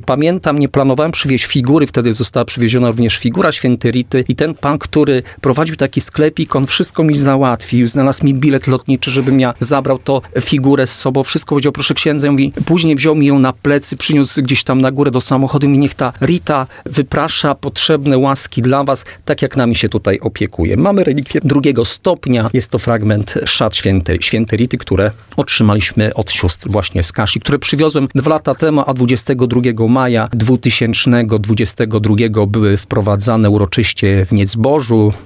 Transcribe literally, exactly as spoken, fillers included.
pamiętam, nie planowałem przywieźć figury, wtedy została przywieziona również figura świętej Rity i ten pan, który prowadził taki sklepik, on wszystko mi załatwił, znalazł mi bilet lotniczy, żebym ja zabrał to figurę z sobą, wszystko powiedział, proszę księdza, mówi, później wziął mi ją na plecy, przyniósł gdzieś tam na górę do samochodu i niech ta Rita wyprasza potrzebne łaski dla was, tak jak nami się tutaj opiekuje. Mamy relikwie drugiego stopnia, jest to fragment szat świętej, świętej Rity, które otrzymaliśmy od sióstr właśnie z Kaszy, które przywiozłem dwa lata temu, a dwudziestego drugiego maja dwa tysiące dwudziestego drugiego były wprowadzane uroczyście w Niedzbożu.